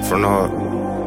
from the heart.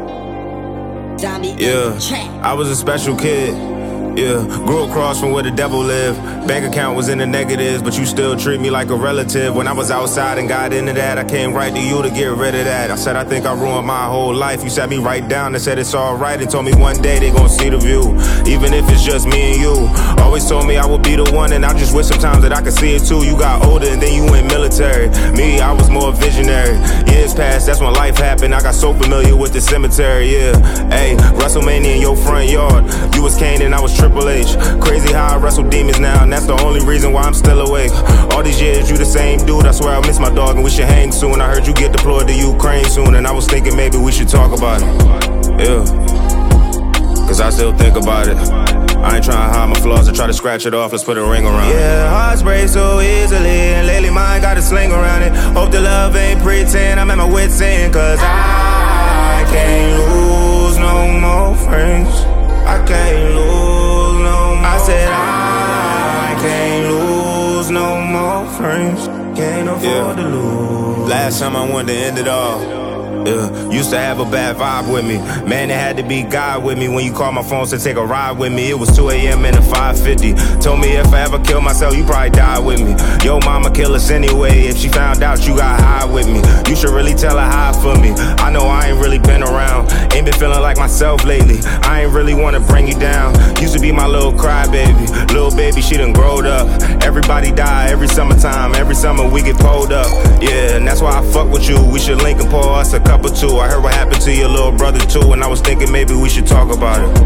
Yeah, I was a special kid. Yeah, grew across from where the devil lived. Bank account was in the negatives, but you still treat me like a relative. When I was outside and got into that, I came right to you to get rid of that. I said I think I ruined my whole life. You sat me right down and said it's alright, and told me one day they gon' see the view, even if it's just me and you. Always told me I would be the one, and I just wish sometimes that I could see it too. You got older and then you went military. Me, I was more visionary. Years passed, that's when life happened. I got so familiar with the cemetery, yeah. Hey, WrestleMania in your front yard. You was Kane and I was Triple H. Crazy how I wrestle demons now, and that's the only reason why I'm still awake. All these years, you the same dude. I swear I miss my dog and we should hang soon. I heard you get deployed to Ukraine soon, and I was thinking maybe we should talk about it. Yeah, cause I still think about it. I ain't trying to hide my flaws or try to scratch it off. Let's put a ring around it. Yeah, hearts break so easily, and lately mine got a sling around it. Hope the love ain't pretend. I'm at my wit's end, cause I can't lose no more friends. I can't lose. I said I can't lose no more friends. Can't afford to lose. Last time I wanted to end it all. Yeah, used to have a bad vibe with me. Man, it had to be God with me. When you called my phone to take a ride with me, it was 2 a.m. in a 550. Told me if I ever kill myself, you probably die with me. Yo, mama kill us anyway. If she found out you got high with me, you should really tell her hi for me. I know I ain't really been around, ain't been feeling like myself lately. I ain't really wanna bring you down. Used to be my little crybaby. Little baby, she done growed up. Everybody die every summertime. Every summer we get pulled up. Yeah, and that's why I fuck with you. We should link and pour us a couple too. I heard what happened to your little brother too, and I was thinking maybe we should talk about it.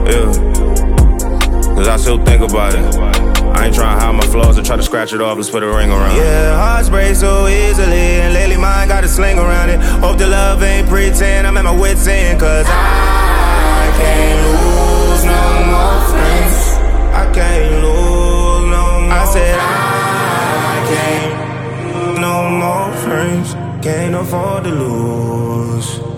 Yeah, cause I still think about it. I ain't trying to hide my flaws or try to scratch it off. Let's put a ring around it. Yeah, hearts break so easily, and lately mine got a sling around it. Hope the love ain't pretend. I'm at my wit's end, cause I can't lose no more friends. I can't lose no more. I said I can't no more friends. Can't afford to lose.